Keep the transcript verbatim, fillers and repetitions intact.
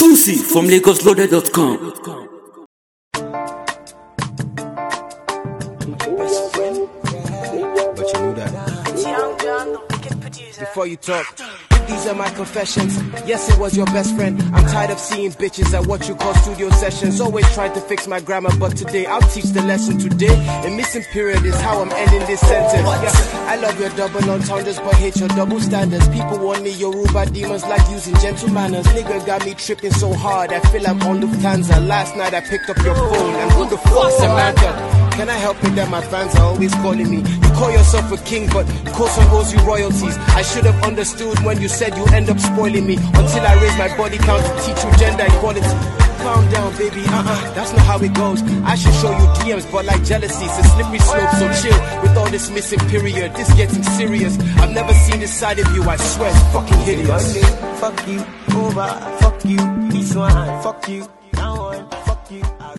Exclusive from Lagos Loaded dot com. But you knew that. Young John, the wicked producer. Before you talk, these are my confessions. Yes, it was your best friend. I'm tired of seeing bitches at what you call studio sessions. Always trying to fix my grammar, but today I'll teach the lesson today. A missing period is how I'm ending this sentence. Yeah, I love your double entendres, but hate your double standards. People want me Yoruba demons like using gentle manners. Nigga got me tripping so hard, I feel I'm on Lufthansa. Last night I picked up your phone, and who the fuck's Samantha? Can I help it that my fans are always calling me? You call yourself a king, but Coulson owes you royalties. I should have understood when you said you end up spoiling me. Until I raise my body count to teach you gender equality. Calm down, baby, uh-uh, that's not how it goes. I should show you D Ms, but like jealousy, it's a slippery slope. So chill with all this missing period. This getting serious. I've never seen this side of you, I swear it's fucking hideous. Fuck you, over, fuck you, this one, fuck you, that one, fuck you.